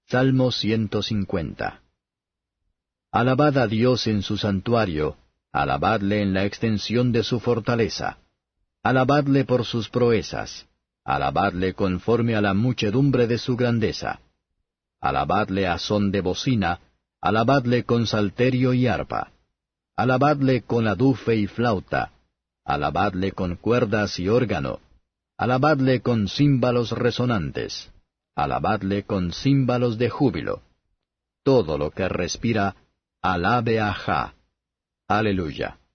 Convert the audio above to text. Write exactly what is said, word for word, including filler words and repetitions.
Salmo ciento cincuenta. Alabad a Dios en su santuario, alabadle en la extensión de su fortaleza. Alabadle por sus proezas, alabadle conforme a la muchedumbre de su grandeza. Alabadle a son de bocina, alabadle con salterio y arpa. Alabadle con adufe y flauta, alabadle con cuerdas y órgano. Alabadle con címbalos resonantes, alabadle con címbalos de júbilo. Todo lo que respira, alabe a Jah. Aleluya.